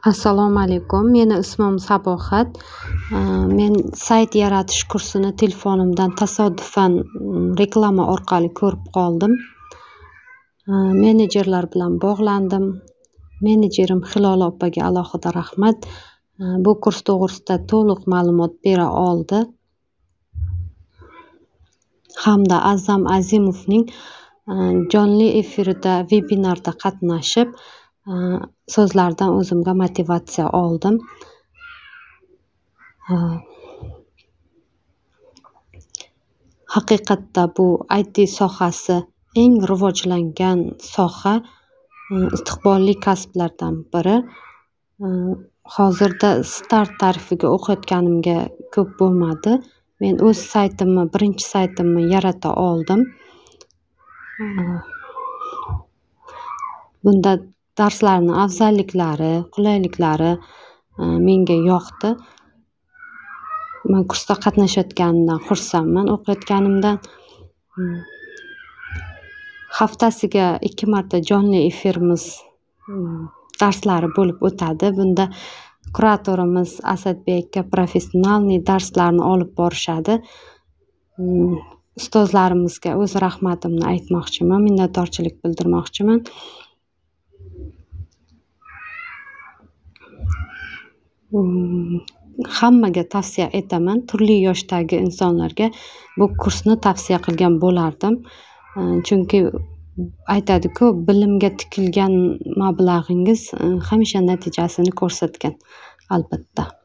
Assalomu alaykum. Meni ismim Sabohat. Men sayt yaratish kursini telefonimdan tasodifan reklama orqali ko'rib qoldim. Menejerlar bilan bog'landim. Menejerim Hilola opaga alohida rahmat. Bu kurs to'g'risida to'liq ma'lumot bera oldi. Hamda A'zam Azimovning jonli efirida, vebinarda qatnashib, so'zlaridan o'zimga motivatsiya oldim. Haqiqatda bu IT sohasi eng rivojlangan soha, istiqbolli kasblardan biri. Hozirda start tarifiga o'qiyotganimga ko'p bo'lmadi. Men o'z saytimni, birinchi saytimni yarata oldim. Bunda darslarning afzalliklari, qulayliklari menga yoqdi. Men kursda qatnashayotganimdan xursandman, o'qiyotganimdan. Haftasiga 2 marta jonli efirimiz darslari bo'lib o'tadi. Bunda kuratorimiz Asadbek aka professionalniy darslarni olib borishadi. Ustozlarimizga o'z rahmatimni aytmoqchiman, minnatdorchilik bildirmoqchiman. Hammaga tavsiya etaman. Turli yoshdagi insonlarga bu kursni tavsiya qilgan bo'lardim. Chunki aytadi-ku, bilimga tikilgan mablag'ingiz hamisha natijasini ko'rsatgan, albatta.